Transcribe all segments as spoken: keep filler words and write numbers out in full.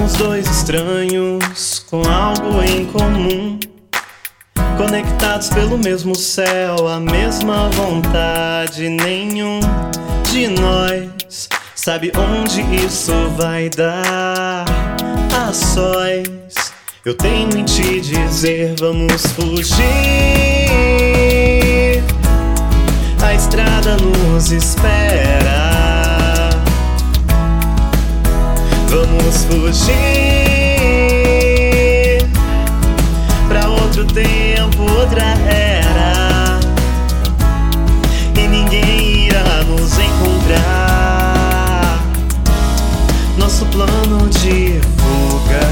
Somos dois estranhos com algo em comum, conectados pelo mesmo céu, a mesma vontade. Nenhum de nós sabe onde isso vai dar. A sós, eu tenho em te dizer, vamos fugir. A estrada nos espera. Vamos fugir pra outro tempo, outra era, e ninguém irá nos encontrar. Nosso plano de fuga.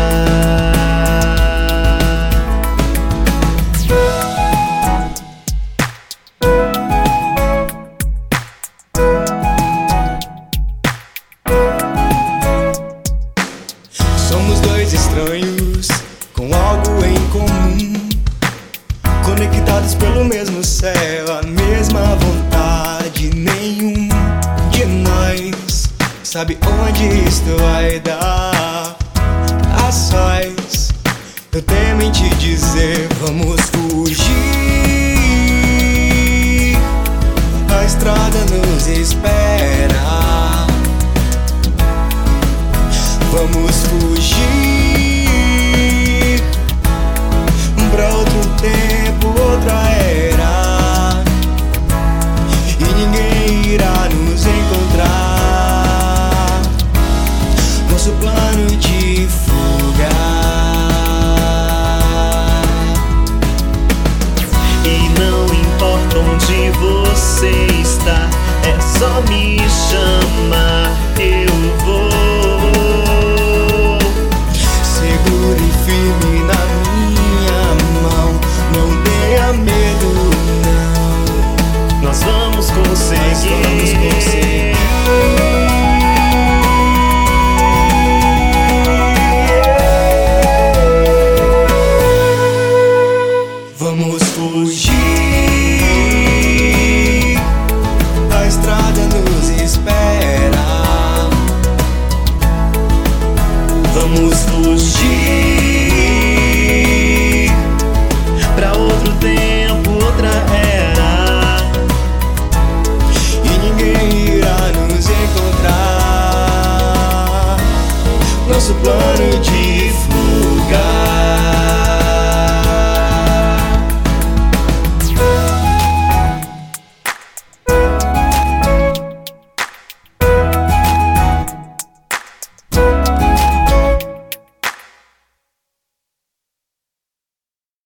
Somos dois estranhos com algo em comum, conectados pelo mesmo céu, a mesma vontade. Nenhum de nós sabe onde isto vai dar. A sós, eu temo em te dizer, vamos